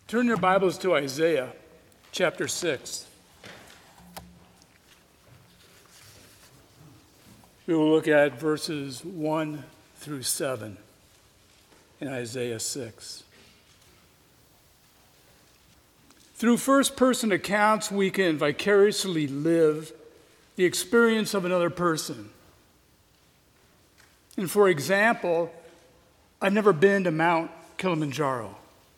Turn your Bibles to Isaiah chapter 6. We will look at verses 1 through 7 in Isaiah 6. Through first-person accounts, we can vicariously live the experience of another person. And for example, I've never been to Mount Kilimanjaro.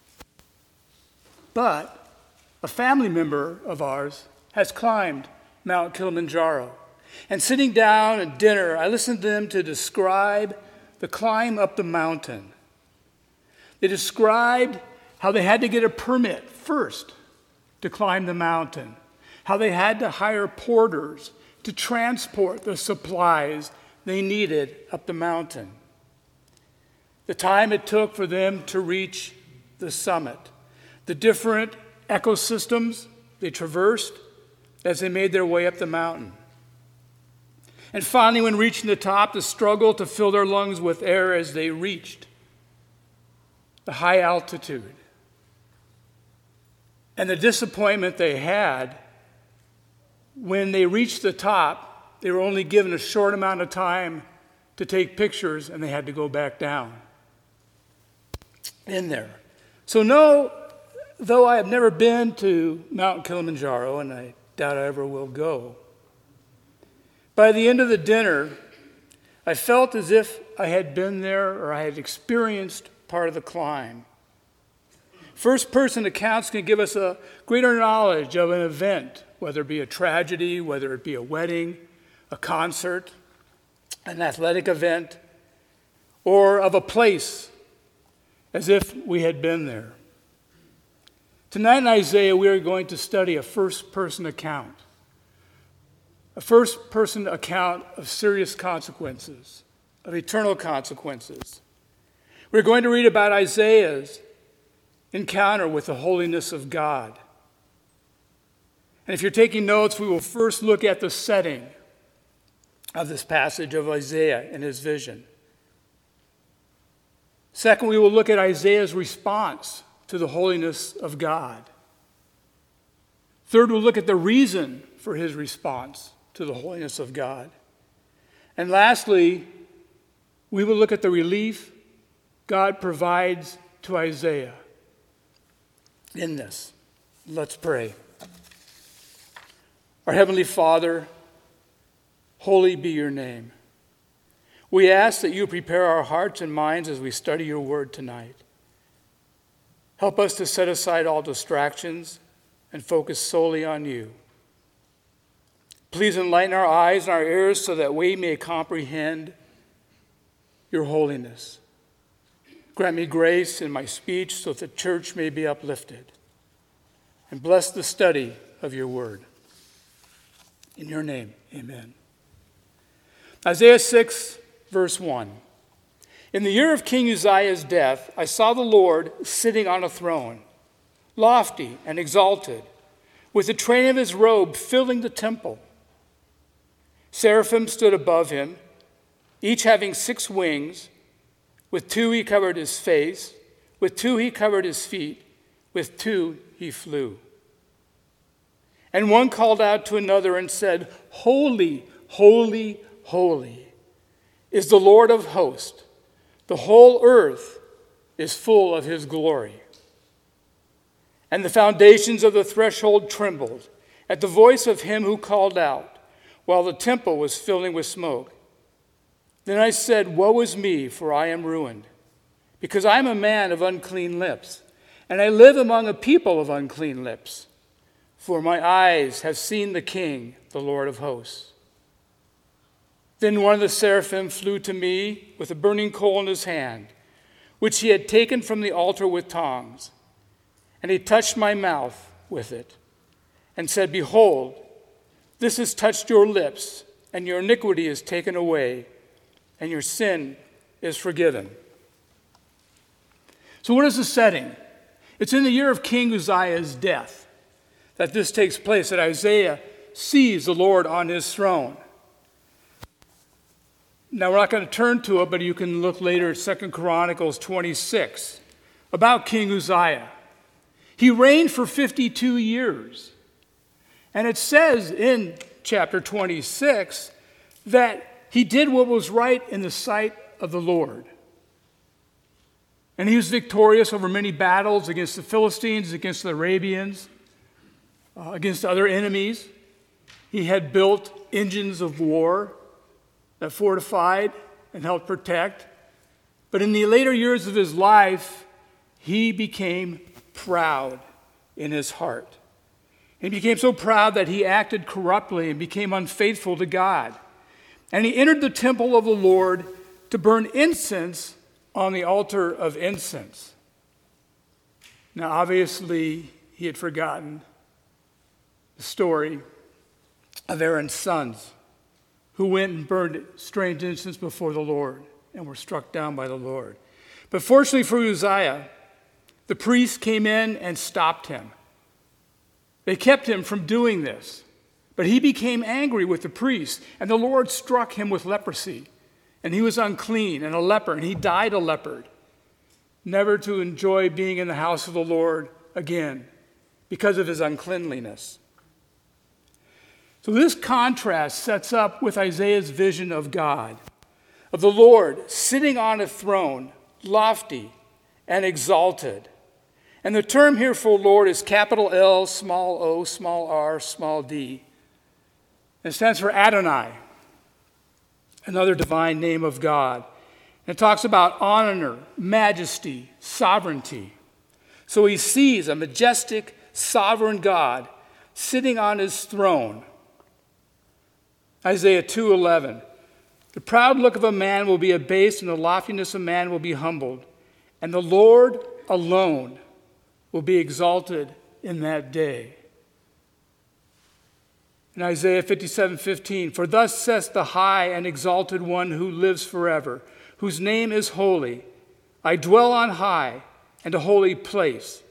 But a family member of ours has climbed Mount Kilimanjaro. And sitting down at dinner, I listened to them to describe the climb up the mountain. They described how they had to get a permit first to climb the mountain, how they had to hire porters to transport the supplies they needed up the mountain, the time it took for them to reach the summit, the different ecosystems they traversed as they made their way up the mountain. And finally, when reaching the top, the struggle to fill their lungs with air as they reached the high altitude. And the disappointment they had when they reached the top, they were only given a short amount of time to take pictures and they had to go back down in there. So no, though I have never been to Mount Kilimanjaro, and I doubt I ever will go, by the end of the dinner, I felt as if I had been there or I had experienced part of the climb. First-person accounts can give us a greater knowledge of an event, whether it be a tragedy, whether it be a wedding, a concert, an athletic event, or of a place, as if we had been there. Tonight in Isaiah, we are going to study a first-person account. A first-person account of serious consequences, of eternal consequences. We're going to read about Isaiah's encounter with the holiness of God. And if you're taking notes, we will first look at the setting of this passage of Isaiah and his vision. Second, we will look at Isaiah's response to the holiness of God. Third, we'll look at the reason for his response to the holiness of God. And lastly, we will look at the relief God provides to Isaiah in this. Let's pray. Our Heavenly Father, holy be your name. We ask that you prepare our hearts and minds as we study your word tonight. Help us to set aside all distractions and focus solely on you. Please enlighten our eyes and our ears so that we may comprehend your holiness. Grant me grace in my speech so that the church may be uplifted. And bless the study of your word. In your name, amen. Isaiah 6, verse 1. In the year of King Uzziah's death, I saw the Lord sitting on a throne, lofty and exalted, with the train of his robe filling the temple. Seraphim stood above him, each having 6 wings. With 2 he covered his face, with 2 he covered his feet, with 2 he flew. And one called out to another and said, Holy, holy, holy is the Lord of hosts. The whole earth is full of his glory. And the foundations of the threshold trembled at the voice of him who called out, while the temple was filling with smoke. Then I said, Woe is me, for I am ruined, because I am a man of unclean lips, and I live among a people of unclean lips. For my eyes have seen the King, the Lord of hosts. Then one of the seraphim flew to me with a burning coal in his hand, which he had taken from the altar with tongs. And he touched my mouth with it, and said, Behold, this has touched your lips, and your iniquity is taken away, and your sin is forgiven. So what is the setting? It's in the year of King Uzziah's death that this takes place, that Isaiah sees the Lord on his throne. Now, we're not going to turn to it, but you can look later at 2 Chronicles 26 about King Uzziah. He reigned for 52 years. And it says in chapter 26 that he did what was right in the sight of the Lord. And he was victorious over many battles against the Philistines, against the Arabians, against other enemies. He had built engines of war that fortified and helped protect. But in the later years of his life, he became proud in his heart. He became so proud that he acted corruptly and became unfaithful to God. And he entered the temple of the Lord to burn incense on the altar of incense. Now, obviously, he had forgotten the story of Aaron's sons who went and burned strange incense before the Lord and were struck down by the Lord. But fortunately for Uzziah, the priest came in and stopped him. They kept him from doing this. But he became angry with the priest, and the Lord struck him with leprosy. And he was unclean and a leper, and he died a leper, never to enjoy being in the house of the Lord again because of his uncleanliness. So this contrast sets up with Isaiah's vision of God, of the Lord sitting on a throne, lofty and exalted. And the term here for Lord is capital L, small o, small r, small d. It stands for Adonai, another divine name of God. And it talks about honor, majesty, sovereignty. So he sees a majestic, sovereign God sitting on his throne. Isaiah 2:11. The proud look of a man will be abased, and the loftiness of man will be humbled. And the Lord alone will be exalted in that day. In Isaiah 57:15, for thus says the high and exalted one who lives forever, whose name is holy. I dwell on high and a holy place.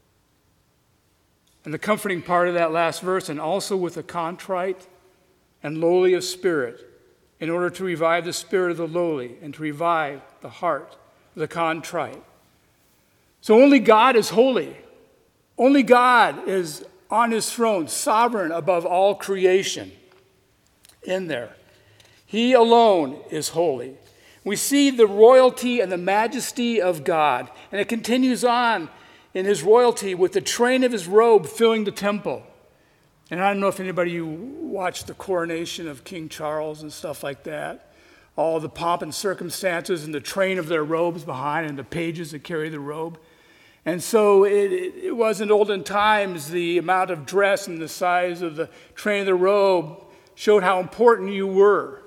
And the comforting part of that last verse, and also with a contrite and lowly of spirit, in order to revive the spirit of the lowly and to revive the heart of the contrite. So only God is holy. Only God is on his throne, sovereign above all creation in there. He alone is holy. We see the royalty and the majesty of God, and it continues on in his royalty with the train of his robe filling the temple. And I don't know if anybody you watched the coronation of King Charles and stuff like that, all the pomp and circumstances and the train of their robes behind and the pages that carry the robe. And so it was in olden times, the amount of dress and the size of the train of the robe showed how important you were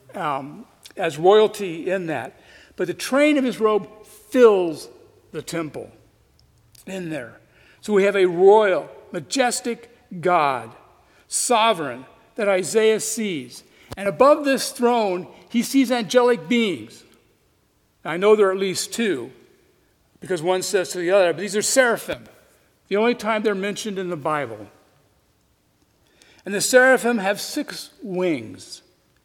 as royalty in that. But the train of his robe fills the temple in there. So we have a royal, majestic God, sovereign, that Isaiah sees. And above this throne, he sees angelic beings. I know there are at least two, because one says to the other, but these are seraphim, the only time they're mentioned in the Bible. And the seraphim have 6 wings.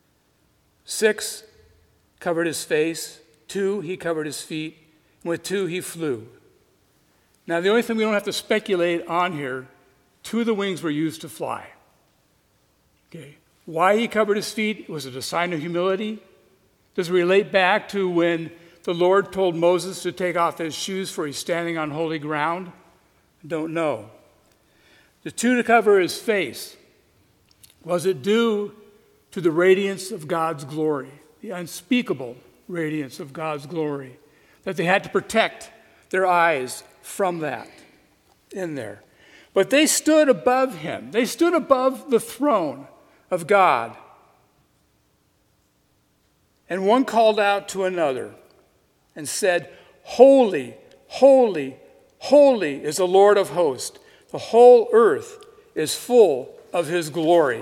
6 covered his face, 2 he covered his feet, and with 2 he flew. Now the only thing we don't have to speculate on here, 2 of the wings were used to fly. Okay. Why he covered his feet? Was it a sign of humility? Does it relate back to when the Lord told Moses to take off his shoes for he's standing on holy ground? I don't know. The 2 to cover his face. Was it due to the radiance of God's glory, the unspeakable radiance of God's glory, that they had to protect their eyes from that in there? But they stood above him. They stood above the throne of God. And one called out to another and said, holy, holy, holy is the Lord of hosts. The whole earth is full of his glory.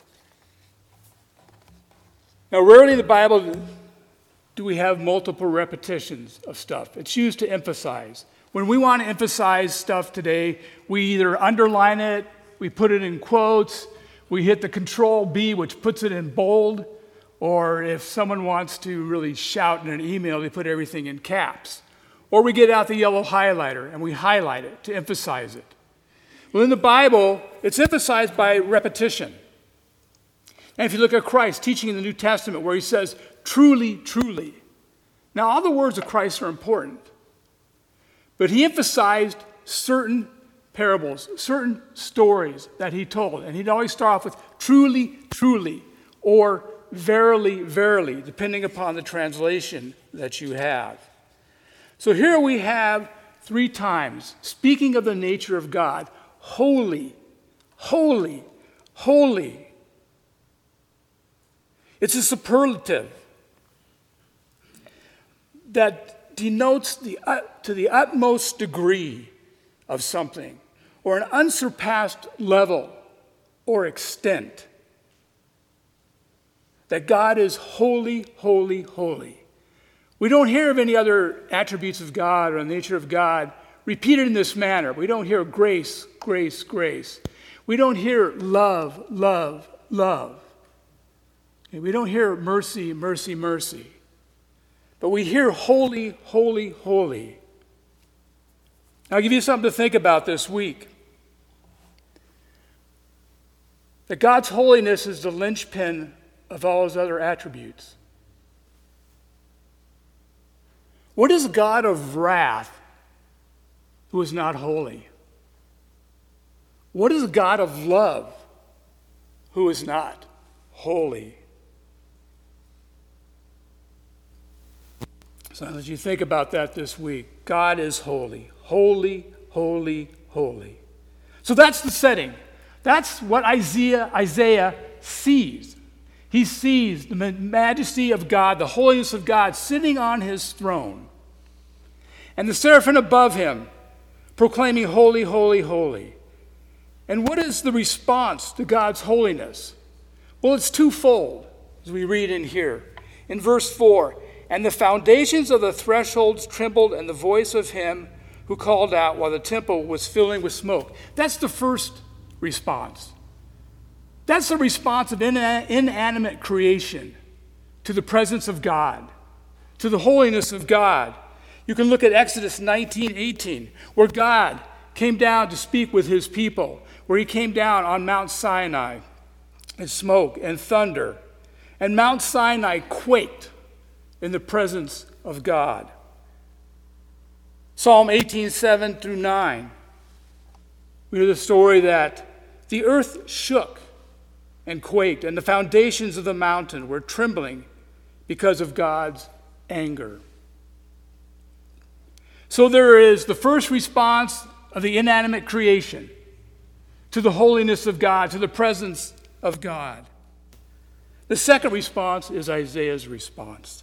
Now, rarely in the Bible do we have multiple repetitions of stuff. It's used to emphasize. When we want to emphasize stuff today, we either underline it, we put it in quotes, we hit the Control B, which puts it in bold, or if someone wants to really shout in an email, they put everything in caps. Or we get out the yellow highlighter and we highlight it to emphasize it. Well, in the Bible, it's emphasized by repetition. And if you look at Christ teaching in the New Testament where he says, truly, truly. Now, all the words of Christ are important. But he emphasized certain parables, certain stories that he told. And he'd always start off with truly, truly, or verily, verily, depending upon the translation that you have. So here we have 3 times, speaking of the nature of God, holy, holy, holy. It's a superlative that denotes to the utmost degree of something, or an unsurpassed level or extent. That God is holy, holy, holy. We don't hear of any other attributes of God or the nature of God repeated in this manner. We don't hear grace, grace, grace. We don't hear love, love, love. And we don't hear mercy, mercy, mercy. But we hear holy, holy, holy. I'll give you something to think about this week. That God's holiness is the linchpin of all his other attributes. What is a God of wrath who is not holy? What is a God of love who is not holy? So as you think about that this week, God is holy, holy, holy, holy. So that's the setting. That's what Isaiah sees. He sees the majesty of God, the holiness of God sitting on his throne. And the seraphim above him proclaiming holy, holy, holy. And what is the response to God's holiness? Well, it's twofold, as we read in here. In verse 4, and the foundations of the thresholds trembled, and the voice of him who called out while the temple was filling with smoke. That's the first response. That's the response of inanimate creation to the presence of God, to the holiness of God. You can look at Exodus 19:18, where God came down to speak with his people, where he came down on Mount Sinai in smoke and thunder, and Mount Sinai quaked in the presence of God. Psalm 18:7 through 9. We hear the story that the earth shook and quaked, and the foundations of the mountain were trembling because of God's anger. So there is the first response of the inanimate creation to the holiness of God, to the presence of God. The second response is Isaiah's response.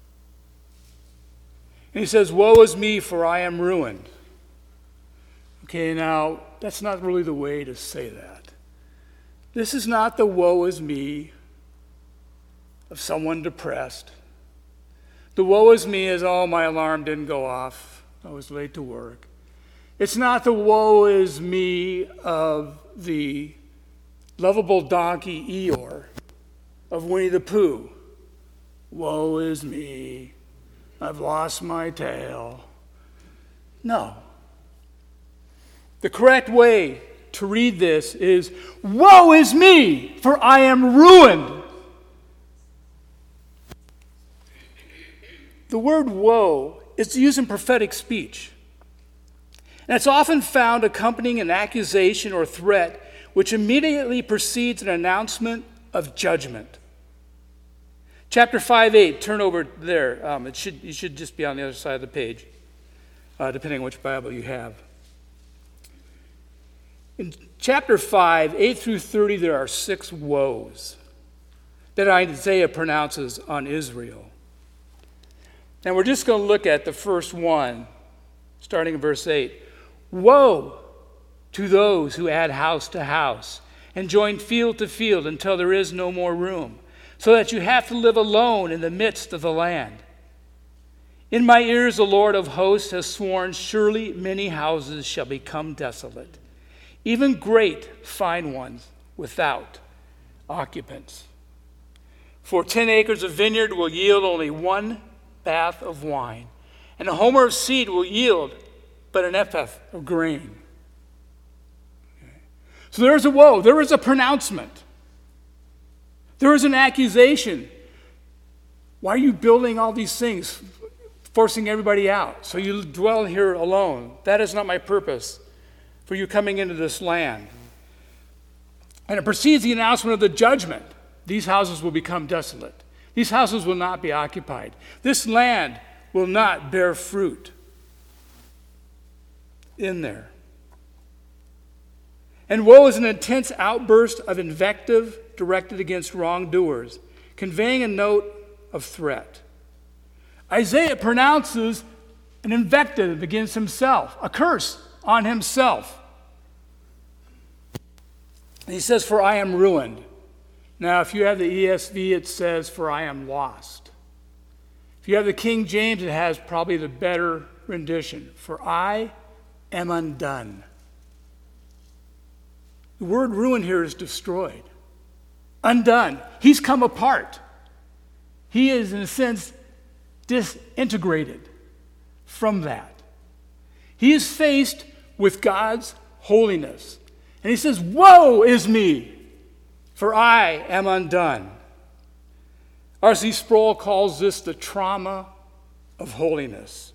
And he says, woe is me, for I am ruined. Okay, now, that's not really the way to say that. This is not the woe is me of someone depressed. The woe is me is, oh, my alarm didn't go off. I was late to work. It's not the woe is me of the lovable donkey Eeyore of Winnie the Pooh. Woe is me. I've lost my tail. No. The correct way to read this is, woe is me, for I am ruined. The word woe is used in prophetic speech. And it's often found accompanying an accusation or threat which immediately precedes an announcement of judgment. Chapter 5:8, turn over there. You should just be on the other side of the page, depending on which Bible you have. In chapter 5, 8 through 30, there are 6 woes that Isaiah pronounces on Israel. And we're just going to look at the first one, starting in verse 8. Woe to those who add house to house and join field to field until there is no more room, so that you have to live alone in the midst of the land. In my ears the Lord of hosts has sworn, surely many houses shall become desolate, even great fine ones without occupants. For 10 acres of vineyard will yield only 1 bath of wine, and a homer of seed will yield but an ephah of grain. Okay. So there is a woe. There is a pronouncement. There is an accusation. Why are you building all these things, forcing everybody out? So you dwell here alone. That is not my purpose for you coming into this land. And it precedes the announcement of the judgment. These houses will become desolate. These houses will not be occupied. This land will not bear fruit in there. And woe is an intense outburst of invective directed against wrongdoers, conveying a note of threat. Isaiah pronounces an invective against himself, a curse on himself. And he says, "For I am ruined." Now, if you have the ESV, it says, "For I am lost." If you have the King James, it has probably the better rendition, "For I am undone." The word ruin here is destroyed. Undone. He's come apart. He is, in a sense, disintegrated from that. He is faced with God's holiness. And he says, "Woe is me, for I am undone." R.C. Sproul calls this the trauma of holiness.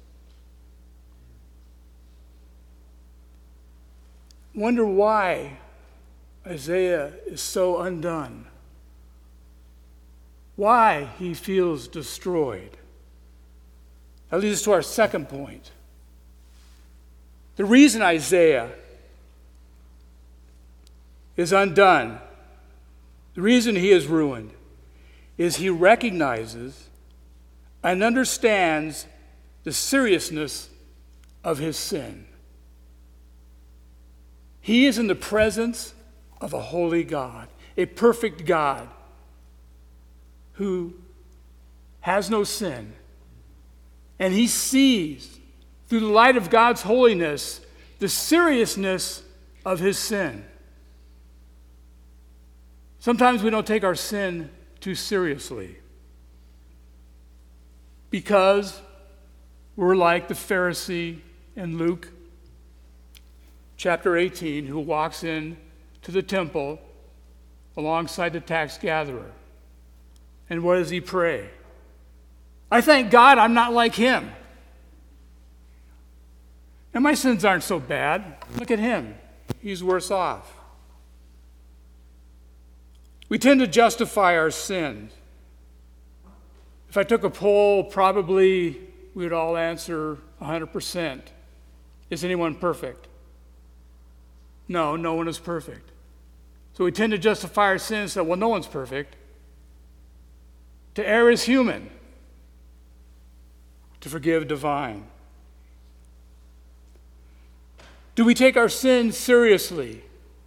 Wonder why Isaiah is so undone. Why he feels destroyed. That leads us to our second point. The reason Isaiah is undone, the reason he is ruined, is he recognizes and understands the seriousness of his sin. He is in the presence of a holy God, a perfect God who has no sin. And he sees, through the light of God's holiness, the seriousness of his sin. Sometimes we don't take our sin too seriously because we're like the Pharisee in Luke chapter 18 who walks in to the temple alongside the tax gatherer. And what does he pray? "I thank God I'm not like him. And my sins aren't so bad. Look at him. He's worse off." We tend to justify our sins. If I took a poll, probably we would all answer 100%. Is anyone perfect? No, no one is perfect. So we tend to justify our sins and say, well, no one's perfect. To err is human. To forgive, divine. Do we take our sin seriously?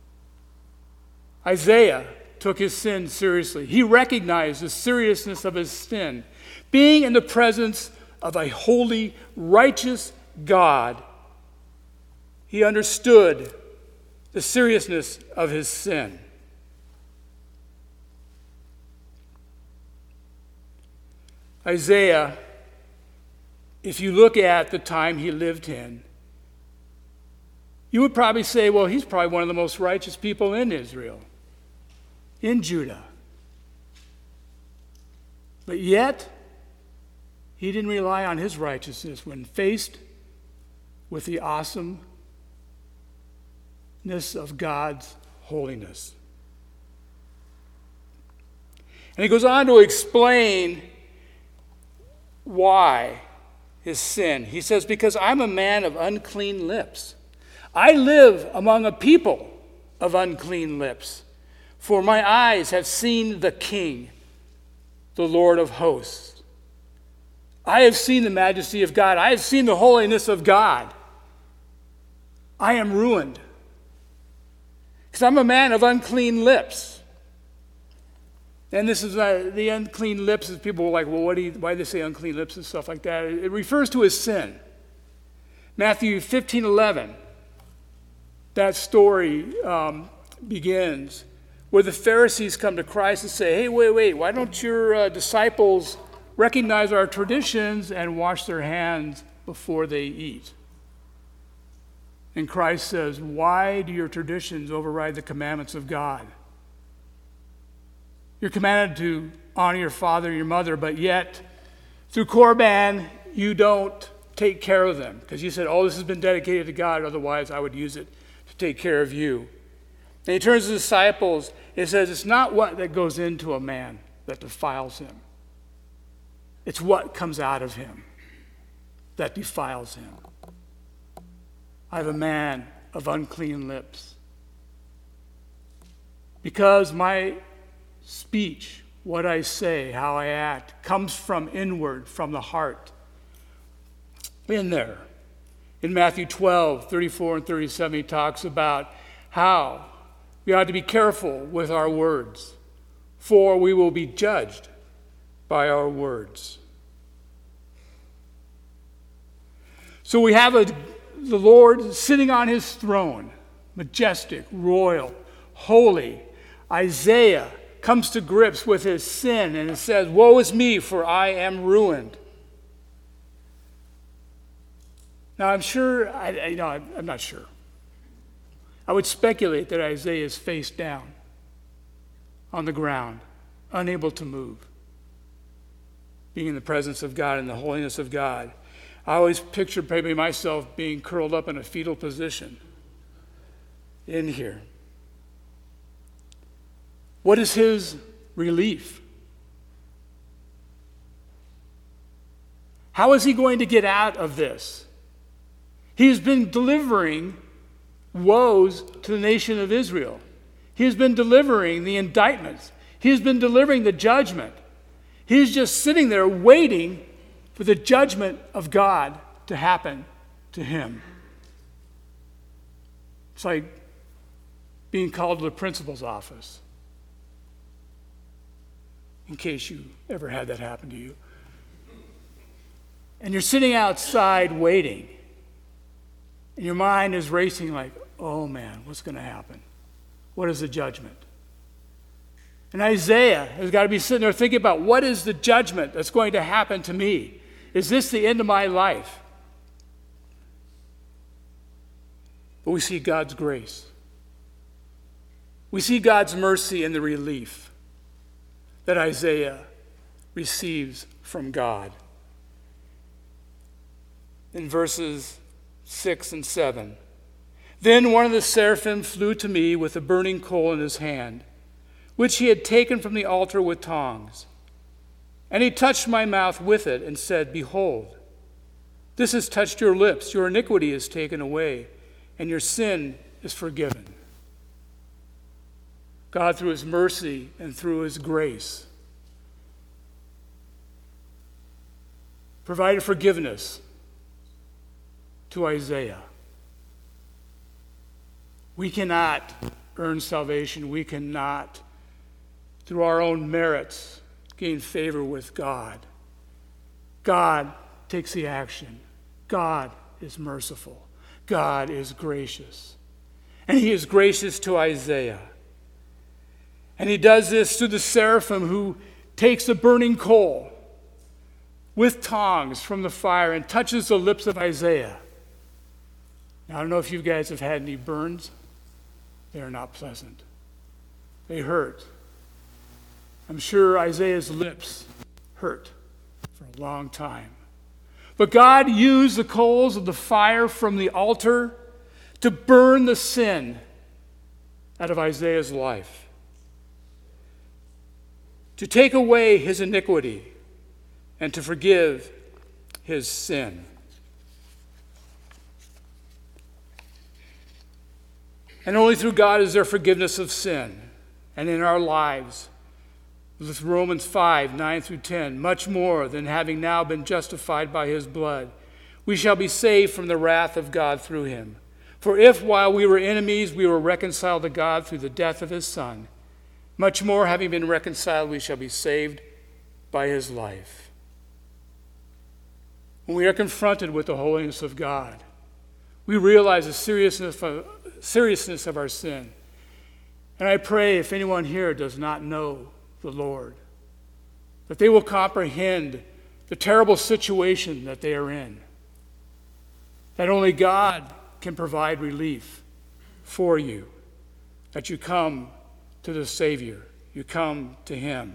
Isaiah took his sin seriously. He recognized the seriousness of his sin. Being in the presence of a holy, righteous God, he understood the seriousness of his sin. Isaiah, if you look at the time he lived in, you would probably say, well, he's probably one of the most righteous people in Israel, in Judah. But yet, he didn't rely on his righteousness when faced with the awesomeness of God's holiness. And he goes on to explain why his sin. He says, because I'm a man of unclean lips. I live among a people of unclean lips. For my eyes have seen the King, the Lord of hosts. I have seen the majesty of God. I have seen the holiness of God. I am ruined. Because I'm a man of unclean lips. And this is the unclean lips. People were like, well, why do they say unclean lips and stuff like that? It refers to his sin. Matthew 15:11. That story begins where the Pharisees come to Christ and say, hey, wait, why don't your disciples recognize our traditions and wash their hands before they eat. And Christ says, why do your traditions override the commandments of God? You're commanded to honor your father and your mother, but yet through Korban, you don't take care of them. Because you said, oh, this has been dedicated to God, otherwise I would use it to take care of you. And he turns to the disciples, it says, it's not what that goes into a man that defiles him. It's what comes out of him that defiles him. I have a man of unclean lips. Because my speech, what I say, how I act, comes from inward, from the heart. In there. In Matthew 12, 34 and 37, he talks about how we ought to be careful with our words, for we will be judged by our words. So we have the Lord sitting on his throne, majestic, royal, holy. Isaiah comes to grips with his sin and it says, woe is me, for I am ruined. Now I'm not sure. I would speculate that Isaiah is face down on the ground, unable to move, being in the presence of God and the holiness of God. I always picture maybe myself being curled up in a fetal position in here. What is his relief? How is he going to get out of this? He's been delivering woes to the nation of Israel. He has been delivering the indictments. He has been delivering the judgment. He's just sitting there waiting for the judgment of God to happen to him. It's like being called to the principal's office, in case you ever had that happen to you. And you're sitting outside waiting, and your mind is racing like, oh man, what's going to happen? What is the judgment? And Isaiah has got to be sitting there thinking about, what is the judgment that's going to happen to me? Is this the end of my life? But we see God's grace. We see God's mercy and the relief that Isaiah receives from God. In verses 6 and 7, then one of the seraphim flew to me with a burning coal in his hand, which he had taken from the altar with tongs. And he touched my mouth with it and said, behold, this has touched your lips. Your iniquity is taken away, and your sin is forgiven. God, through his mercy and through his grace, provided forgiveness to Isaiah. We cannot earn salvation. We cannot, through our own merits, gain favor with God. God takes the action. God is merciful. God is gracious. And he is gracious to Isaiah. And he does this through the seraphim who takes the burning coal with tongs from the fire and touches the lips of Isaiah. Now, I don't know if you guys have had any burns. They are not pleasant. They hurt. I'm sure Isaiah's lips hurt for a long time. But God used the coals of the fire from the altar to burn the sin out of Isaiah's life, to take away his iniquity and to forgive his sin. And only through God is there forgiveness of sin. And in our lives, with Romans 5, 9 through 10, much more than having now been justified by his blood, we shall be saved from the wrath of God through him. For if while we were enemies, we were reconciled to God through the death of his Son, much more having been reconciled, we shall be saved by his life. When we are confronted with the holiness of God, we realize the seriousness of our sin. And I pray if anyone here does not know the Lord, that they will comprehend the terrible situation that they are in. that only God can provide relief for you, that you come to the Savior, you come to him.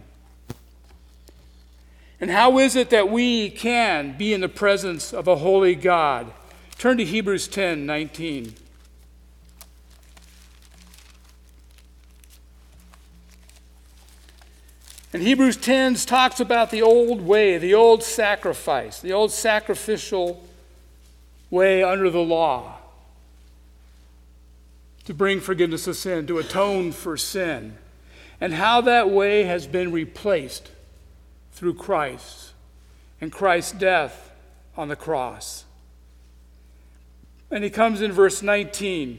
And how is it that we can be in the presence of a holy God? Turn to Hebrews 10:19. And Hebrews 10 talks about the old way, the old sacrifice, the old sacrificial way under the law to bring forgiveness of sin, to atone for sin, and how that way has been replaced through Christ and Christ's death on the cross. And he comes in verse 19.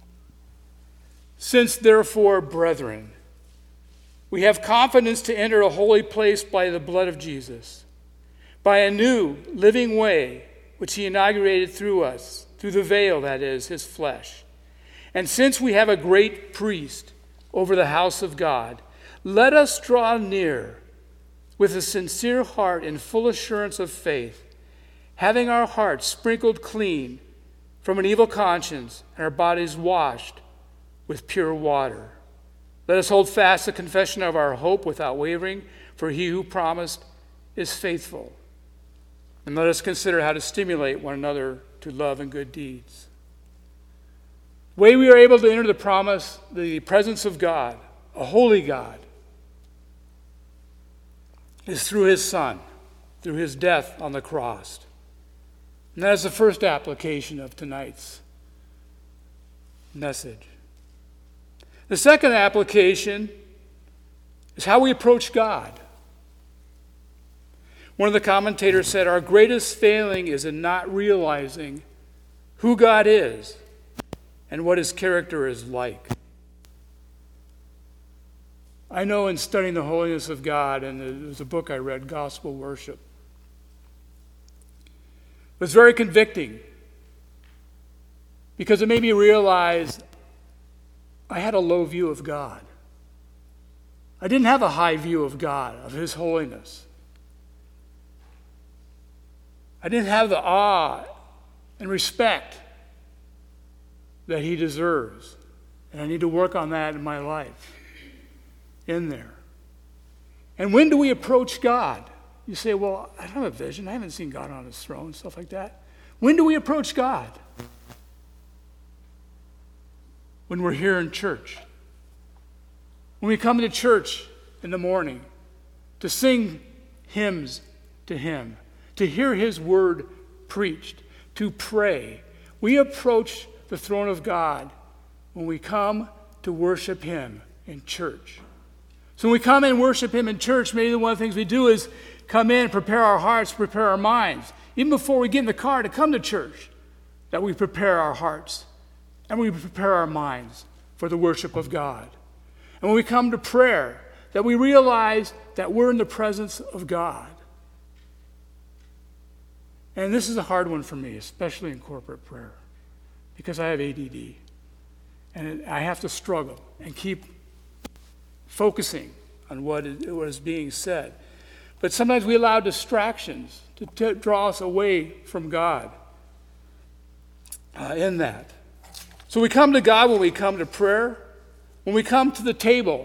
Since therefore, brethren, we have confidence to enter a holy place by the blood of Jesus, by a new living way which he inaugurated through us, through the veil, that is, his flesh. And since we have a great priest over the house of God, let us draw near with a sincere heart and full assurance of faith, having our hearts sprinkled clean from an evil conscience and our bodies washed with pure water. Let us hold fast the confession of our hope without wavering, for he who promised is faithful. And let us consider how to stimulate one another to love and good deeds. The way we are able to enter the presence of God, a holy God, is through his Son, through his death on the cross. And that is the first application of tonight's message. The second application is how we approach God. One of the commentators said, our greatest failing is in not realizing who God is and what his character is like. I know in studying the holiness of God, and there's a book I read, Gospel Worship, it was very convicting because it made me realize I had a low view of God. I didn't have a high view of God, of his holiness. I didn't have the awe and respect that he deserves. And I need to work on that in my life, in there. And when do we approach God? You say, well, I don't have a vision. I haven't seen God on his throne and stuff like that. When do we approach God? When we're here in church. When we come to church in the morning to sing hymns to him, to hear his word preached, to pray. We approach the throne of God when we come to worship him in church. So when we come and worship him in church, maybe one of the things we do is come in, prepare our hearts, prepare our minds. Even before we get in the car to come to church, that we prepare our hearts and we prepare our minds for the worship of God. And when we come to prayer, that we realize that we're in the presence of God. And this is a hard one for me, especially in corporate prayer, because I have ADD. And I have to struggle and keep focusing on what is being said. But sometimes we allow distractions to draw us away from God in that. So we come to God when we come to prayer, when we come to the table,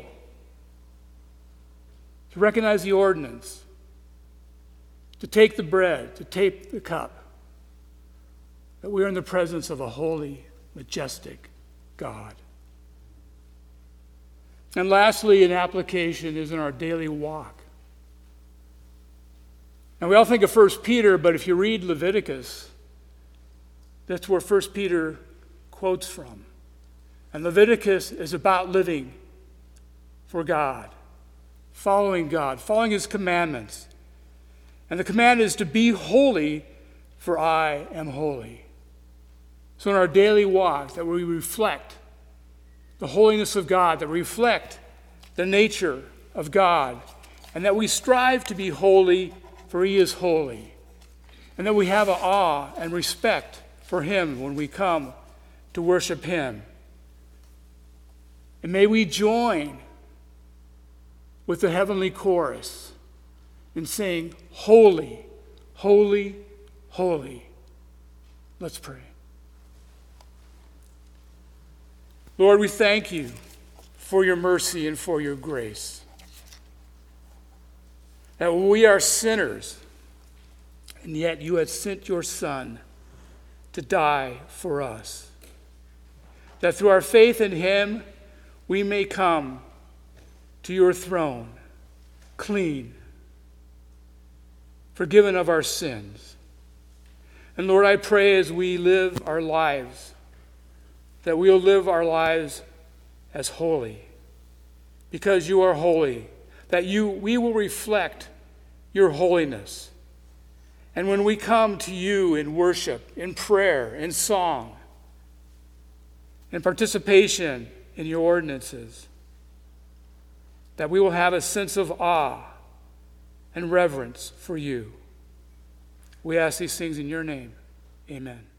to recognize the ordinance, to take the bread, to take the cup, that we are in the presence of a holy, majestic God. And lastly, an application is in our daily walk. Now, we all think of 1 Peter, but if you read Leviticus, that's where 1 Peter quotes from. And Leviticus is about living for God, following his commandments. And the command is to be holy, for I am holy. So in our daily walk, that we reflect the holiness of God, that we reflect the nature of God, and that we strive to be holy, for he is holy. And that we have an awe and respect for him when we come to worship him. And may we join with the heavenly chorus in saying, holy, holy, holy. Let's pray. Lord, we thank you for your mercy and for your grace. That we are sinners, and yet you have sent your Son to die for us. That through our faith in him, we may come to your throne clean, forgiven of our sins. And Lord, I pray as we live our lives, that we'll live our lives as holy, because you are holy, that we will reflect your holiness. And when we come to you in worship, in prayer, in song, in participation in your ordinances, that we will have a sense of awe and reverence for you. We ask these things in your name. Amen.